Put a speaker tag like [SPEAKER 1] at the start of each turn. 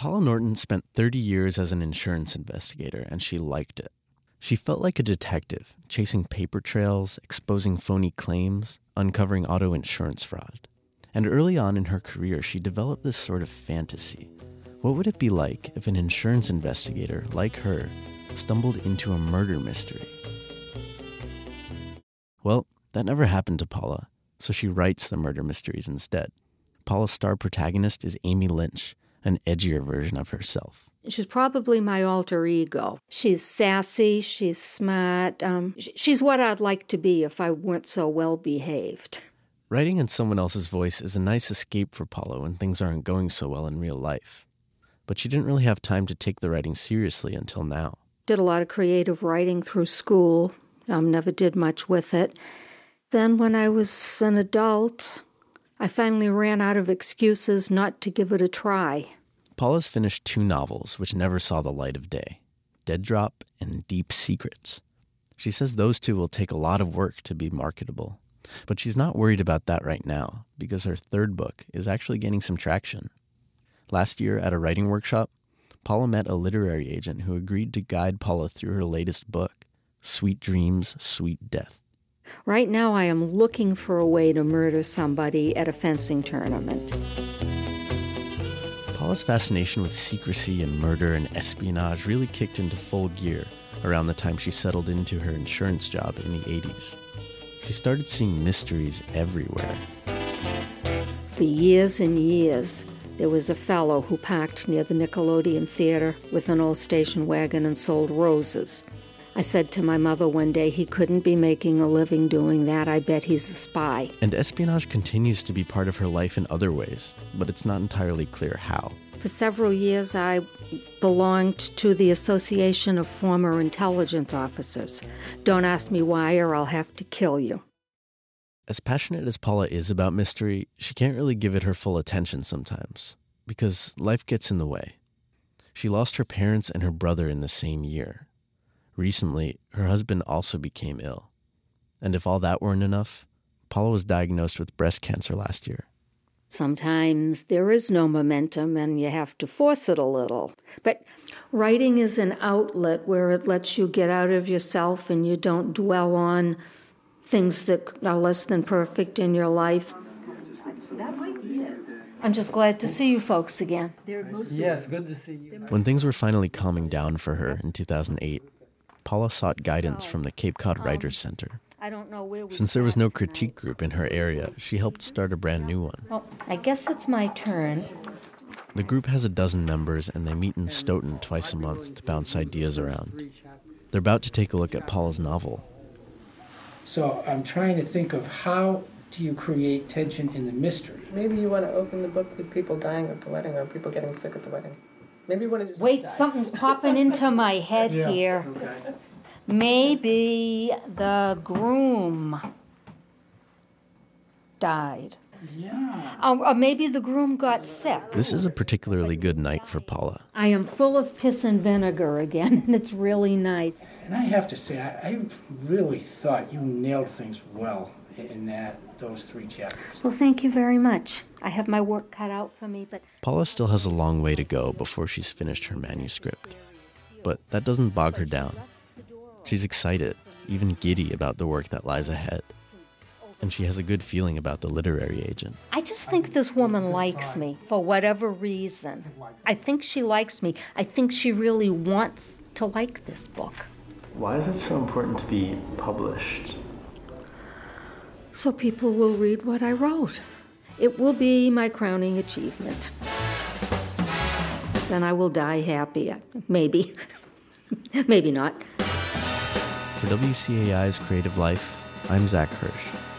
[SPEAKER 1] Paula Norton spent 30 years as an insurance investigator, and she liked it. She felt like a detective, chasing paper trails, exposing phony claims, uncovering auto insurance fraud. And early on in her career, she developed this sort of fantasy. What would it be like if an insurance investigator like her stumbled into a murder mystery? Well, that never happened to Paula, so she writes the murder mysteries instead. Paula's star protagonist is Amy Lynch, an edgier version of herself.
[SPEAKER 2] She's probably my alter ego. She's sassy, she's smart. She's what I'd like to be if I weren't so well behaved.
[SPEAKER 1] Writing in someone else's voice is a nice escape for Paula when things aren't going so well in real life. But she didn't really have time to take the writing seriously until now.
[SPEAKER 2] Did a lot of creative writing through school. Never did much with it. Then when I was an adult, I finally ran out of excuses not to give it a try.
[SPEAKER 1] Paula's finished 2 novels which never saw the light of day, Dead Drop and Deep Secrets. She says those 2 will take a lot of work to be marketable. But she's not worried about that right now because her 3rd book is actually gaining some traction. Last year at a writing workshop, Paula met a literary agent who agreed to guide Paula through her latest book, Sweet Dreams, Sweet Death.
[SPEAKER 2] Right now I am looking for a way to murder somebody at a fencing tournament.
[SPEAKER 1] Paula's fascination with secrecy and murder and espionage really kicked into full gear around the time she settled into her insurance job in the 80s. She started seeing mysteries everywhere.
[SPEAKER 2] For years and years, there was a fellow who parked near the Nickelodeon Theater with an old station wagon and sold roses. I said to my mother one day, he couldn't be making a living doing that. I bet he's a spy.
[SPEAKER 1] And espionage continues to be part of her life in other ways, but it's not entirely clear how.
[SPEAKER 2] For several years, I belonged to the Association of Former Intelligence Officers. Don't ask me why or I'll have to kill you.
[SPEAKER 1] As passionate as Paula is about mystery, she can't really give it her full attention sometimes, because life gets in the way. She lost her parents and her brother in the same year. Recently, her husband also became ill. And if all that weren't enough, Paula was diagnosed with breast cancer last year.
[SPEAKER 2] Sometimes there is no momentum and you have to force it a little. But writing is an outlet where it lets you get out of yourself and you don't dwell on things that are less than perfect in your life. That might be it. I'm just glad to see you folks again.
[SPEAKER 3] Yes, good to see you.
[SPEAKER 1] When things were finally calming down for her in 2008, Paula sought guidance from the Cape Cod Writers Center. Since there was no critique group in her area, she helped start a brand new one.
[SPEAKER 2] Well, I guess it's my turn.
[SPEAKER 1] The group has 12 members, and they meet in Stoughton twice a month to bounce ideas around. They're about to take a look at Paula's novel.
[SPEAKER 3] So I'm trying to think of how do you create tension in the mystery?
[SPEAKER 4] Maybe you want to open the book with people dying at the wedding or people getting sick at the wedding. Maybe you want to just
[SPEAKER 2] Wait, something's popping into my head here.
[SPEAKER 3] Okay.
[SPEAKER 2] Maybe the groom died.
[SPEAKER 3] Yeah.
[SPEAKER 2] Or maybe the groom got sick.
[SPEAKER 1] This is a particularly good night for Paula.
[SPEAKER 2] I am full of piss and vinegar again, and it's really nice.
[SPEAKER 3] And I have to say, I really thought you nailed things well in those 3 chapters.
[SPEAKER 2] Well, thank you very much. I have my work cut out for me, but
[SPEAKER 1] Paula still has a long way to go before she's finished her manuscript. But that doesn't bog her down. She's excited, even giddy about the work that lies ahead. And she has a good feeling about the literary agent.
[SPEAKER 2] I just think this woman likes me for whatever reason. I think she likes me. I think she really wants to like this book.
[SPEAKER 1] Why is it so important to be published?
[SPEAKER 2] So people will read what I wrote. It will be my crowning achievement. Then I will die happy. Maybe. Maybe not.
[SPEAKER 1] For WCAI's Creative Life, I'm Zach Hirsch.